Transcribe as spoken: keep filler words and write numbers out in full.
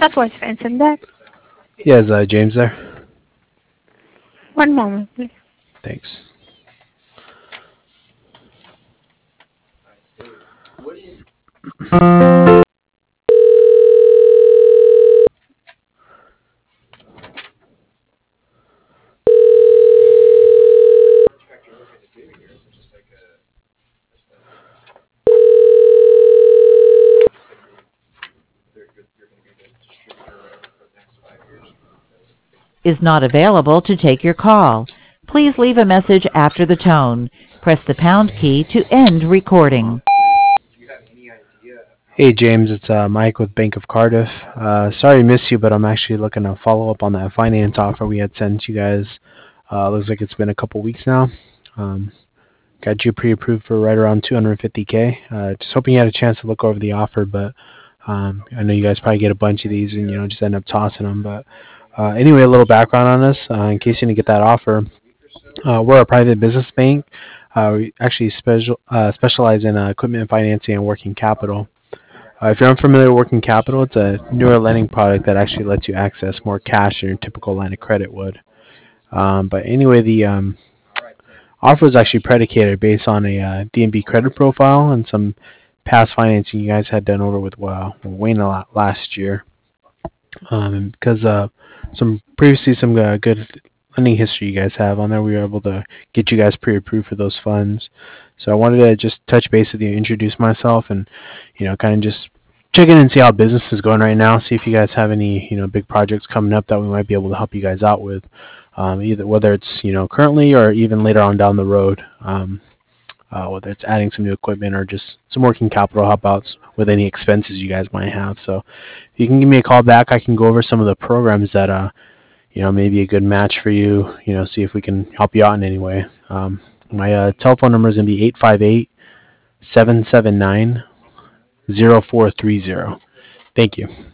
Southwest Vincent there. Yeah, is uh, James there? One moment, please. Thanks. Is not available to take your call. Please leave a message after the tone. Press the pound key to end recording. Hey James, it's uh, Mike with Bank of Cardiff. Uh, sorry I missed you, but I'm actually looking to follow up on that finance offer we had sent you guys. Uh, looks like it's been a couple weeks now. Um, got you pre-approved for right around two hundred fifty K. Uh, just hoping you had a chance to look over the offer, but um, I know you guys probably get a bunch of these and you know just end up tossing them. But uh, anyway, a little background on us uh, in case you didn't get that offer. Uh, we're a private business bank. Uh, we actually special uh, specialize in uh, equipment financing and working capital. Uh, if you're unfamiliar with working capital, it's a newer lending product that actually lets you access more cash than your typical line of credit would. Um, but anyway, the um, offer is actually predicated based on a uh, D and B credit profile and some past financing you guys had done over with uh, Wayne a lot last year. Um, because uh, some previously some uh, good lending history you guys have on there, we were able to get you guys pre-approved for those funds. So I wanted to just touch base with you, introduce myself, and you know, kind of just check in and see how business is going right now. See if you guys have any you know big projects coming up that we might be able to help you guys out with, um, either whether it's you know currently or even later on down the road. Um, uh, whether it's adding some new equipment or just some working capital help outs with any expenses you guys might have. So if you can give me a call back, I can go over some of the programs that uh, you know may be a good match for you. You know, see if we can help you out in any way. Um, my uh, telephone number is going to be eight five eight, seven seven nine, zero four three zero. Thank you.